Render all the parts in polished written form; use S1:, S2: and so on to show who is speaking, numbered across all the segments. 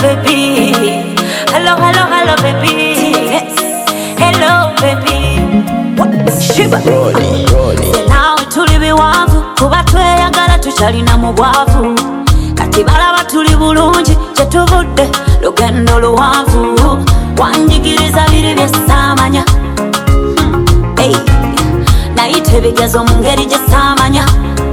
S1: baby. Hello, hello, hello, baby. Yes. Hello, baby. Shiba. Say now tuli biwanvu kuba tweyagala tukyalina mu bwavu. Kati balaba tuli bulungi kyetuvudde lugendo luwanvu. Wanjigiriza biri bye saamanya. Hey. Nayita ebigezo mu ngeri gye saamanya.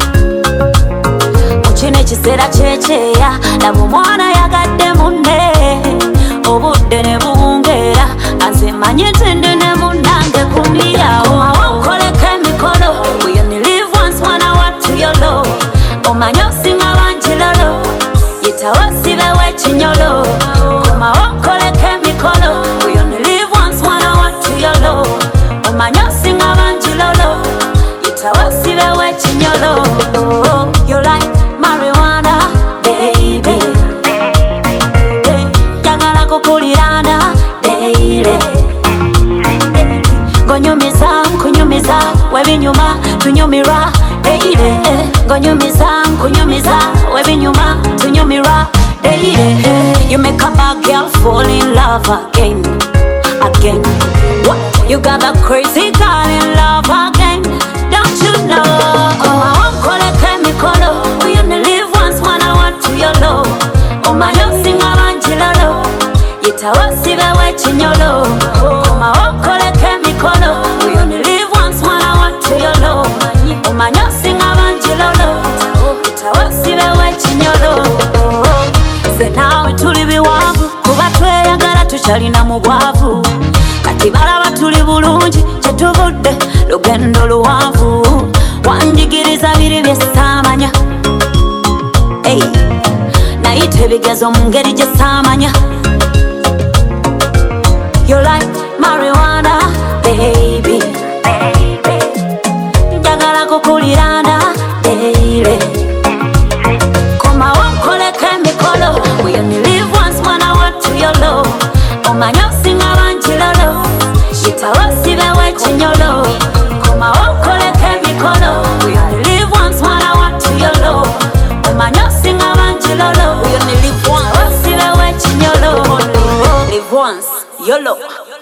S1: Kino ekiseera kyekyeya laba omwana yagadde munne. Obudde ne buwungeera nze manye nti ndi ne munnange kumbiyawo. Nkoleko emikolo we only live once mwana wattu yolo. Omanye osinga bangi lolo yitawo sibewo ekinyolo. Komawo nkoleko emikolo we only live once mwana wattu yolo. Omanye osinga bangi lolo yitawo sibewo ekinyolo. You like marijuana, baby. Jagala kukulirana, baby. Gonyumiza, kunyumiza, webinyuma, tunyumira, baby. Gonyumiza, kunyumiza, webinyuma, tunyumira, baby. You make a bad girl fall in love again, again. What? You got a crazy girl in love again, don't you know? Oh, I won't call it chemical. We only live once, man, I want to yolo. Oh, my love, sing a manchilolo. Yitawo sibewo ekinyolo. Oh, my won't call it chemical. We only live once, man, I want to yolo. Oh, my love, sing a manchilolo. Yitawo sibewo ekinyolo. Say now tuli biwanvu kuba tweyagala tukyalina mu bwavu. Kati balaba tuli bulungi kyetuvudde lugendo luwanvu. Wanjigiriza biri bye saamanya. Hey. Nayita ebigezo mu ngeri gye saamanya. You like marijuana, baby. Njagala kukulirana, baby. Komawo nkoleko emikolo we only live once mwana wattu yolo. Omanye osinga bangi lolo yitawo sibewo ekinyolo. Komawo nkoleko emikolo we only live once mwana wattu yolo. Omanye osinga bangi lolo we only live once sibewo ekinyolo. Live once yolo.